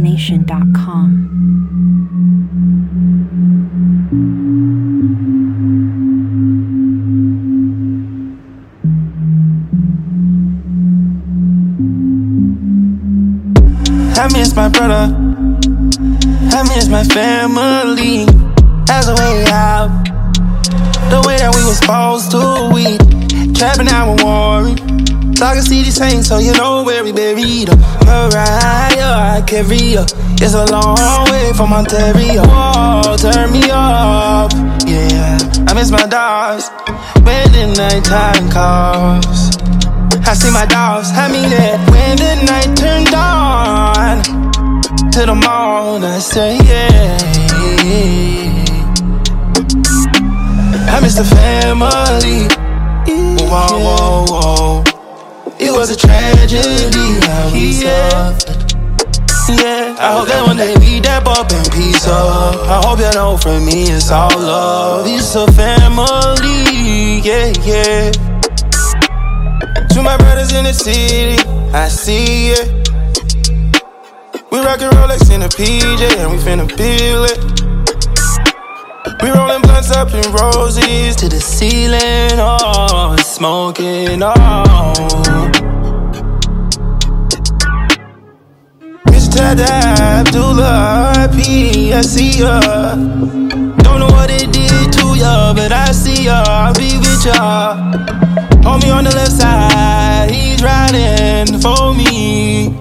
BaseNation.com. I miss my brother, I miss my family. As a way out, the way that we was supposed to. We trapping out with Warren. I can see these saints, so you know where we buried them. Mariah Carey, it's a long way from Ontario. Oh, turn me up, yeah. I miss my dogs when the nighttime calls. I see my dogs, I mean it. When the night turned on to the morn, I say yeah. I miss the family. Whoa, whoa, whoa. It was a tragedy how we suffered. Yeah, I hope that one day we dap up and peace up. I hope you know from me it's all love. It's a family, yeah, yeah. To my brothers in the city, I see it. We rockin' Rolex in a PJ and we finna feel it. We rollin' blunts up in roses to the ceiling, oh, smoking, oh. Mr. Abdullah, I see ya. Don't know what it did to ya, but I see ya, I'll be with ya. Homie on the left side, he's riding for me,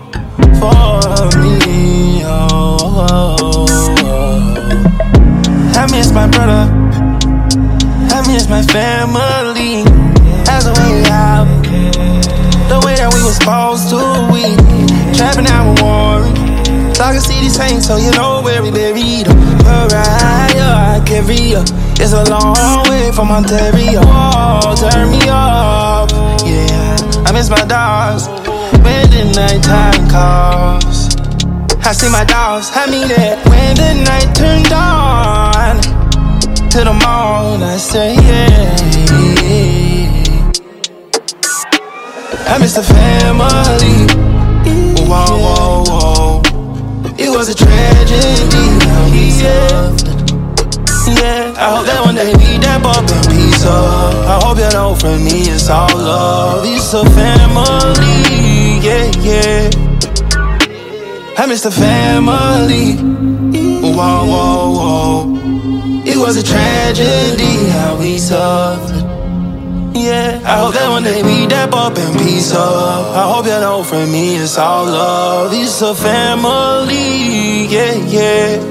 oh, oh, oh. I miss my brother, I miss my family. As a way out, the way that we was supposed to. We trapping out with Warren. I can see these saints, so you know where we buried them. Mariah Carey, it's a long way from Ontario. Oh, turn me up, yeah. I miss my dogs when the nighttime calls. I see my dogs, I mean it. When the night turned on to the morn, I say yeah. I miss the family. Whoa, whoa, whoa. It was a tragedy how we suffered. Yeah, I hope that one day we dap up and peace up. I hope you know from me it's all love. It's a family, yeah, yeah. I miss the family. Whoa, whoa, whoa. It was a tragedy how we suffered. Yeah, I hope that one day we dap up and peace up. I hope you know from me it's all love. It's a family, yeah, yeah.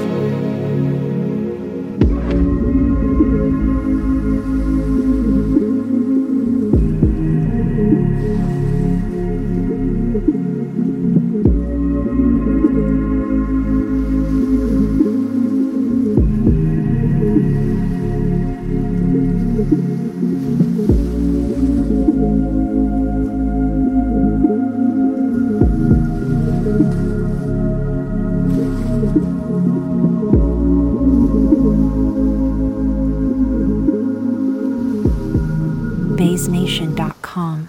BaseNation.com.